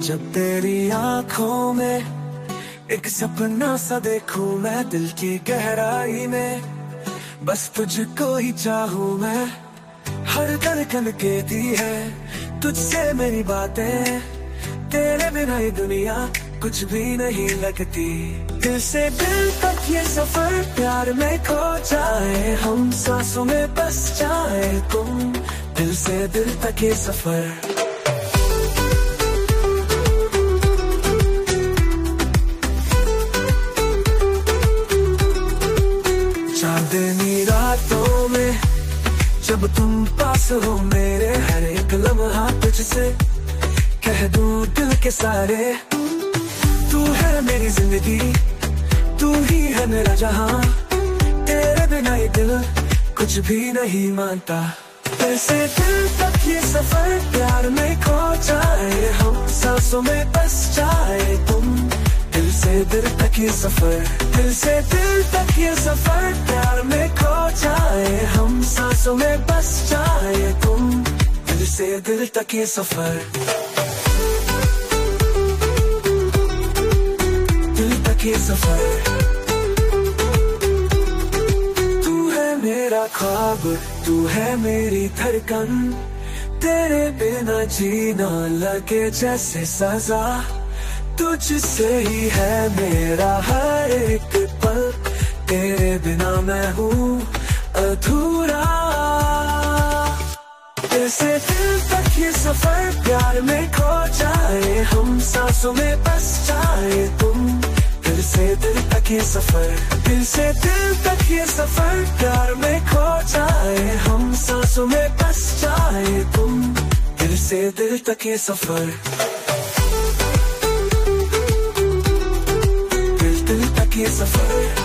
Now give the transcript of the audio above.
जब तेरी आंखों में एक सपना सा देखूं मैं दिल की गहराई में, बस तुझको ही चाहूं मैं। हर धड़कन कहती है तुझसे मेरी बातें, तेरे बिना ये दुनिया कुछ भी नहीं लगती। दिल से दिल तक ये सफर प्यार में खो जाए, हम सांसों में बस जाए तुम। दिल से दिल तक ये सफर। चांदनी रातों में जब तुम पास हो मेरे, हर एक लम्हा तुझसे कह दूं दिल के सारे। तू है मेरी जिंदगी, तू ही है मेरा जहां, तेरे बिना ये दिल कुछ भी नहीं मानता। दिल से दिल तक ये सफर प्यार में खो जाए, हम सांसों में बस जाए तुम। दिल से दिल तक ये सफर, दिल से दिल तक ये सफर प्यार में खो जाए, हम सांसों में बस जाए तुम। दिल से दिल तक ये सफर, दिल तक ये सफर। तू है मेरा ख्वाब, तू है मेरी धड़कन, तेरे बिना जीना लगे जैसे सजा। तुझसे ही है मेरा हर एक पल, तेरे बिना मैं हूँ अधूरा। दिल से दिल तक ये सफर प्यार में खो जाए, हम सांसों में बस जाए तुम। दिल से दिल तक ये सफर, दिल से दिल तक ये सफर प्यार में खो जाए, हम सांसों में बस जाए तुम। दिल से दिल तक ये सफर, दिल तक ये सफर।